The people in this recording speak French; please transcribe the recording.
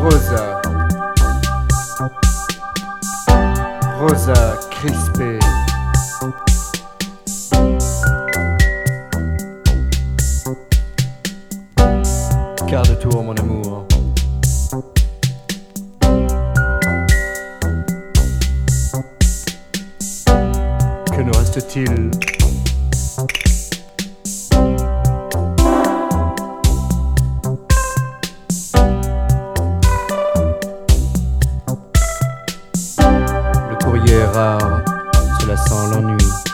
Rosa, Rosa crispée. Quart de tour, mon amour. Que nous reste-t-il? Le courrier est rare, cela sent l'ennui.